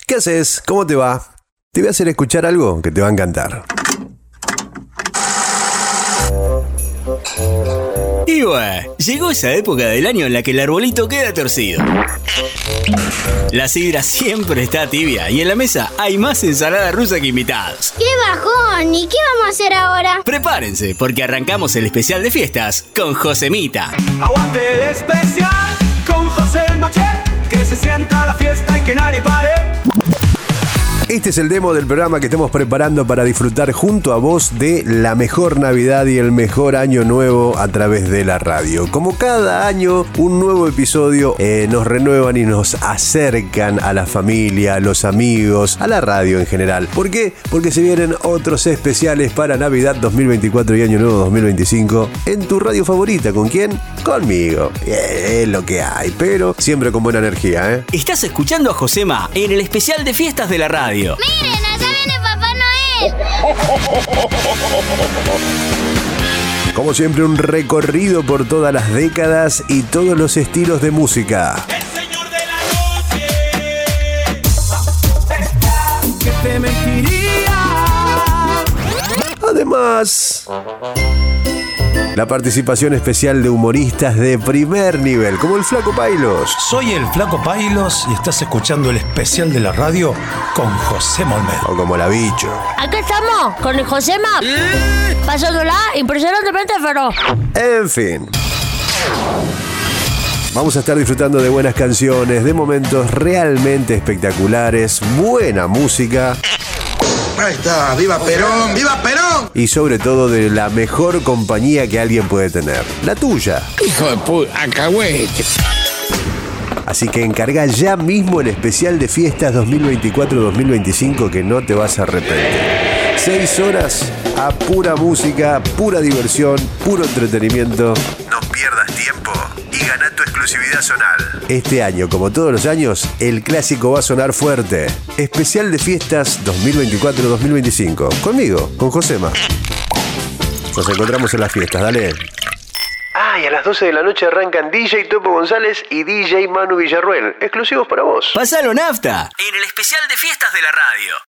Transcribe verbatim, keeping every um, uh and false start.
¿Qué haces? ¿Cómo te va? Te voy a hacer escuchar algo que te va a encantar. Y bueno, llegó esa época del año en la que el arbolito queda torcido. La sidra siempre está tibia y en la mesa hay más ensalada rusa que invitados. ¡Qué bajón! ¿Y qué vamos a hacer ahora? Prepárense, porque arrancamos el especial de fiestas con Josemita. Aguante el especial con Josema, que se sienta la fiesta y que nadie pare. Este es el demo del programa que estamos preparando para disfrutar junto a vos de la mejor Navidad y el mejor año nuevo a través de la radio. Como cada año, un nuevo episodio eh, nos renuevan y nos acercan a la familia, a los amigos, a la radio en general. ¿Por qué? Porque se vienen otros especiales para Navidad dos mil veinticuatro y Año Nuevo dos mil veinticinco en tu radio favorita. ¿Con quién? Conmigo. Eh, es lo que hay, pero siempre con buena energía, ¿eh? Estás escuchando a Josema en el especial de fiestas de la radio. ¡Miren, allá viene Papá Noel! Como siempre, un recorrido por todas las décadas y todos los estilos de música. El señor de la noche, que te mentiría. Además, la participación especial de humoristas de primer nivel, como el Flaco Pailos. Soy el Flaco Pailos y estás escuchando el especial de la radio con José Olmedo. O como la Bicho. Acá estamos, con el Josema, pasándola impresionantemente feroz. En fin. Vamos a estar disfrutando de buenas canciones, de momentos realmente espectaculares, buena música. Ahí está, ¡viva Perón! ¡Viva Perón! Y sobre todo de la mejor compañía que alguien puede tener, la tuya. Hijo de puta, acahuete. Así que encarga ya mismo el especial de fiestas dos mil veinticuatro dos mil veinticinco que no te vas a arrepentir. Seis horas a pura música, pura diversión, puro entretenimiento. No pierdas tiempo y gana tu exclusividad zonal. Este año, como todos los años, el clásico va a sonar fuerte. Especial de fiestas dos mil veinticuatro dos mil veinticinco. Conmigo, con Josema. Nos encontramos en las fiestas, dale. Ah, y a las doce de la noche arrancan D J Topo González y D J Manu Villarruel, exclusivos para vos. Pasalo nafta en el especial de fiestas de la radio.